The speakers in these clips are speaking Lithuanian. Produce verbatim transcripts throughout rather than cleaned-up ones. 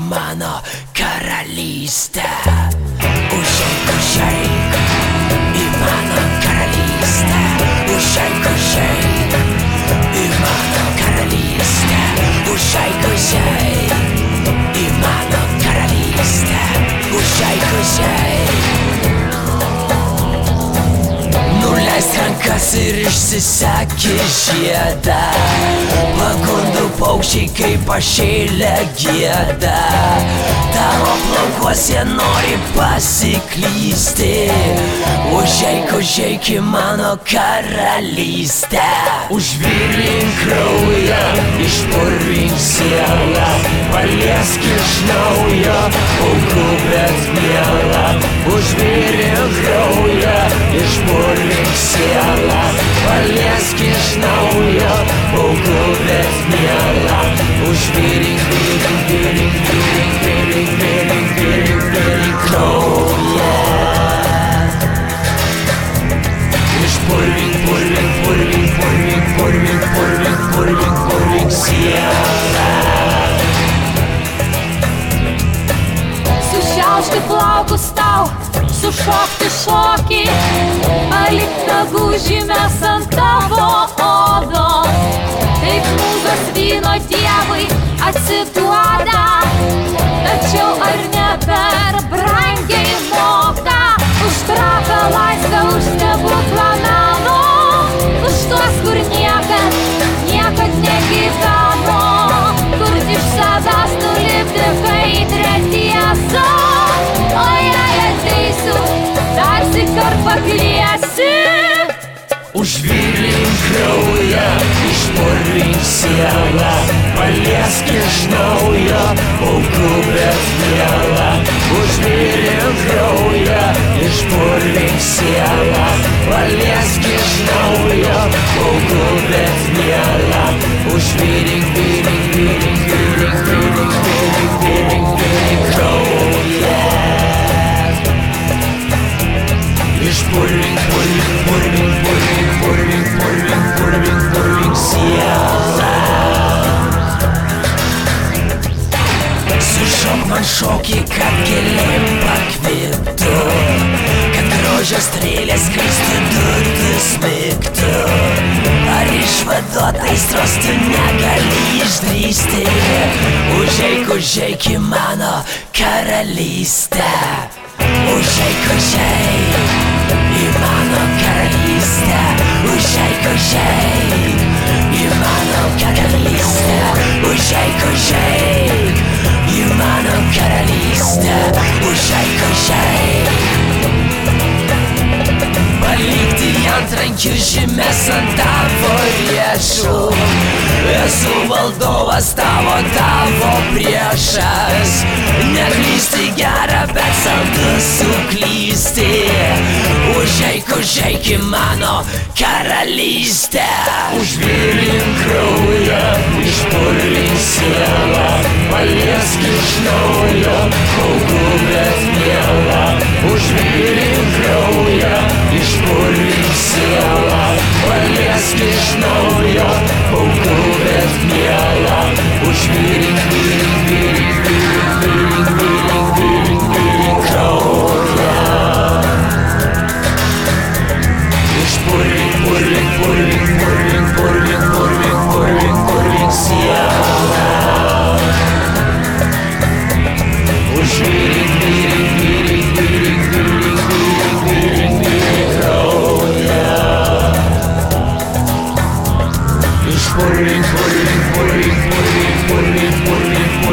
mano karalystę. Užeik, užeik į mano karalystę. Užeik, užeik į mano karalystę. Užeik, užeik į mano karalystę. Užeik, užeik. Nuleisk rankas ir išsiseki žiedą. Pagundų paukščiai kaip pašėlę gieda. Tavo plaukuose nori pasiklysti. Užeik, užeik į mano karalystę. Užvirink kraują, išpurvink sielą. Paliesk iš naujo, aukų bet mielą. Užvirink kraują, išpurvink sielą. Paliesk iš naujo, aukų bet mielą. Užvirink, virink, virink, virink, virink, virink, virink, virink kraują. Išpurvink, purvink, purvink, purvink, purvink, purvink, purvink, purvink sielą. Sušiaušti plaukus tau, sušokti šokį, palikt nagų žymės ant tavo odos. Taip mūzos vyno dievui atsiduoda, tačiau ar ne per brangiai moka už trapią laisvę, už stebuklą meno, už tuos, kur niekad, niekad negyveno, kur iš savęs nulipti kaidrę tiesą. O jei ateisiu, darsyk pakviesi. Užvirink kraują, išpurvink sielą. Paliesk iš naujo, aukų bet mielą. Užvirink kraują, išpurvink sielą. Paliesk iš naujo, aukų bet mielą. Užvirink, virink, virink, virink, virink, virink, virink, virink kraują. Išpurvink, purvink, purvink, purvink, purvink, purvink, purvink, purvink sielą. Sušok man šokį, kad gėlėm pakviptų, kad grožio strėlės skristų, durtų smigtų. Ar išvaduot aistros tu negali išdrįsti? Užeik, užeik į mano karalystę. Užeik, užeik į mano karalystę. Užeik, užeik į mano karalystę. Užeik, užeik į mano karalystę. Užeik, užeik. Palikti antrankių žymės ant tavo riešų. Esu valdovas tavo, tavo priešas. Neklysti gera, bet saldu suklysti. Užeik, užeik į mano karalystę. Užvirink kraują, išpurvink sielą. Paliesk iš naujo, aukų bet mielą. Užvirink kraują, išpurvink sielą. Paliesk iš naujo, aukų bet mielą. Užvirink, virink, virink, virink, virink, virink, virink, virink kraują. Išpurvink, purvink, purvink, purvink, purvink, purvink, purvink, purvink sielą. Užvirink, virink, virink, virink, virink, virink, virink, virink kraują. Išpurvink, purvink, purvink, purvink, purvink, purvink,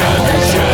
čia, ne čia.